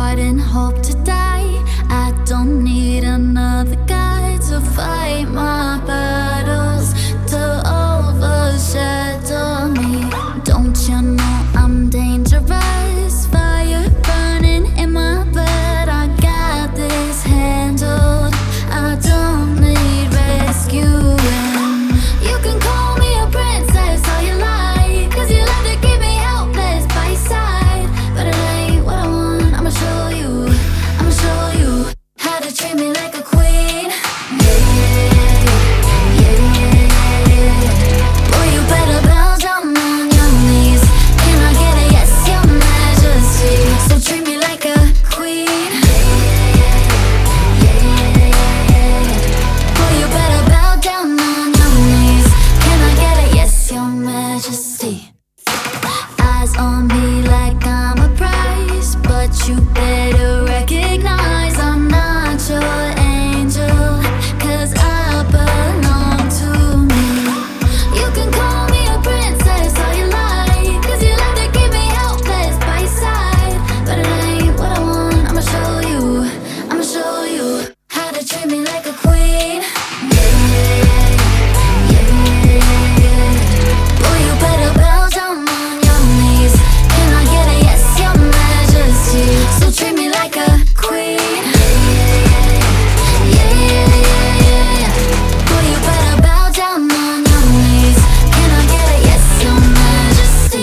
heart and hope to die. I don't need another guy to fight my battles, to overshadow me. Don't you know I'm dangerous? Fire burning in my blood. I got this handled. I don't need rescuing. You can call me a princess all you like, 'cause you love to keep me helpless by your side. But it ain't what I want. I'ma show you how to treat me like a queen. Yeah, yeah, yeah, yeah, yeah. Boy, you better bow down on your knees. Can I get a yes, your majesty? So treat me like a queen. Yeah, yeah, yeah, yeah, yeah. Boy, you better bow down on your knees. Can I get a yes, your majesty? Eyes on me like I'm a prize, but you better recognize I'm not your angel, 'cause I belong to me. You can call me a princess all you like, 'cause you love to keep me helpless by your side. But it ain't what I want. I'ma show you how to treat me like a queen. Yeah, yeah, yeah, yeah, yeah. Boy, you better bow down on your knees. Can I get a yes, your majesty? So treat me like a queen. Yeah, yeah, yeah, yeah. Boy, you better bow down on your knees. Can I get a yes, your majesty?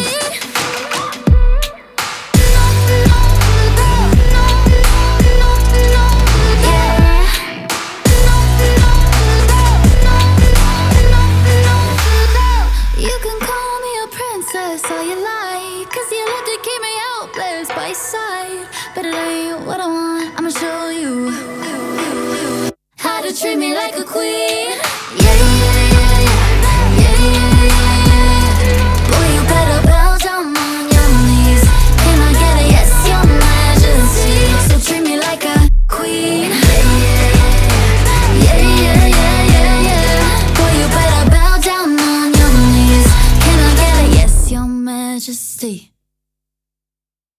You can call me a princess all you like, 'cause you love to keep me helpless by your side. But it ain't what I want. I'ma show you how to treat me like a queen. Yeah,